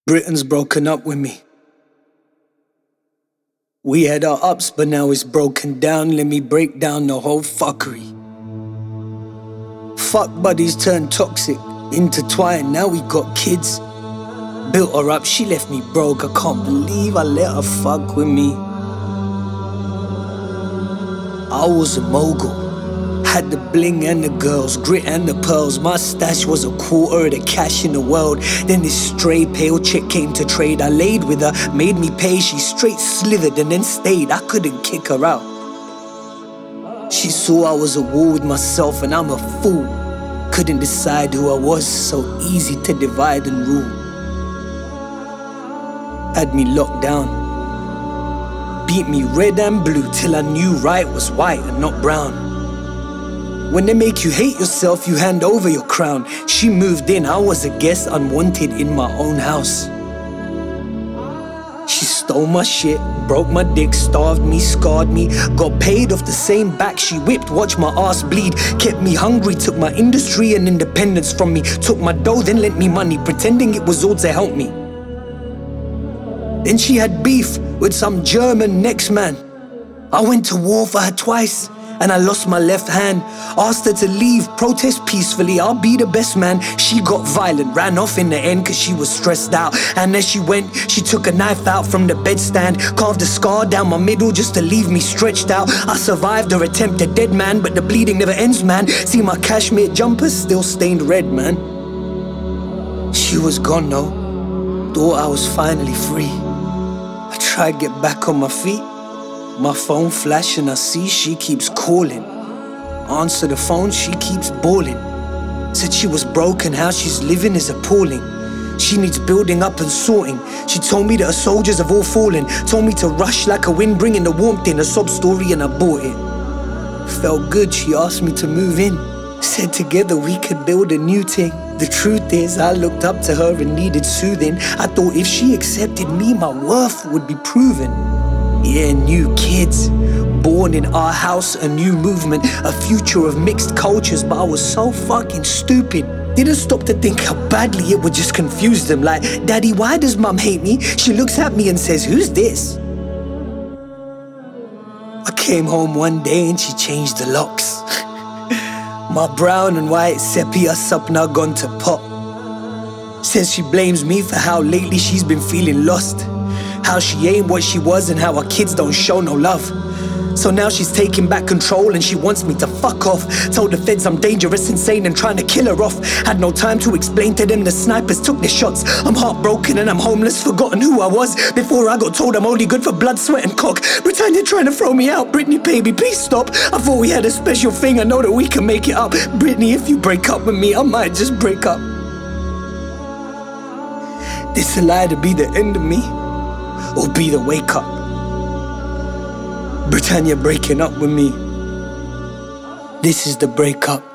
Britain's broken up with me. We had our ups, but now it's broken down. Let me break down the whole fuckery. Fuck buddies turned toxic, intertwined, now we got kids. Built her up, she left me broke. I can't believe I let her fuck with me. I was a mogul, had the bling and the girls, grit and the pearls. My stash was a quarter of the cash in the world. Then this stray pale chick came to trade. I laid with her, made me pay. She straight slithered and then stayed. I couldn't kick her out. She saw I was at war with myself and I'm a fool. Couldn't decide who I was, so easy to divide and rule. Had me locked down. Beat me red and blue till I knew right was white and not brown. When they make you hate yourself, you hand over your crown. She moved in, I was a guest, unwanted in my own house. She stole my shit, broke my dick, starved me, scarred me. Got paid off the same back she whipped, watched my ass bleed. Kept me hungry, took my industry and independence from me. Took my dough, then lent me money, pretending it was all to help me. Then she had beef with some German next man. I went to war for her twice and I lost my left hand. Asked her to leave, protest peacefully, I'll be the best man. She got violent, ran off in the end cause she was stressed out. And as she went, she took a knife out from the bedstand, carved a scar down my middle just to leave me stretched out. I survived her attempt at dead man, but the bleeding never ends, man. See my cashmere jumper still stained red, man. She was gone though, thought I was finally free. I tried to get back on my feet. My phone flash and I see she keeps calling. Answer the phone, she keeps bawling. Said she was broken, how she's living is appalling. She needs building up and sorting. She told me that her soldiers have all fallen. Told me to rush like a wind, bringing the warmth in. A sob story and I bought it. Felt good, she asked me to move in. Said together we could build a new thing. The truth is I looked up to her and needed soothing. I thought if she accepted me, my worth would be proven. Yeah, new kids, born in our house, a new movement, a future of mixed cultures. But I was so fucking stupid. Didn't stop to think how badly it would just confuse them. Like, Daddy, why does Mum hate me? She looks at me and says, who's this? I came home one day and she changed the locks. My brown and white sepia sup now gone to pot. Says she blames me for how lately she's been feeling lost. How she ain't what she was and how our kids don't show no love. So now she's taking back control and she wants me to fuck off. Told the feds I'm dangerous, insane and trying to kill her off. Had no time to explain to them the snipers took their shots. I'm heartbroken and I'm homeless, forgotten who I was. Before I got told I'm only good for blood, sweat and cock. Britannia trying to throw me out. Brittany baby, please stop. I thought we had a special thing, I know that we can make it up. Brittany, if you break up with me, I might just break up. This a lie to be the end of me, or be the wake up. Britannia breaking up with me. This is the breakup.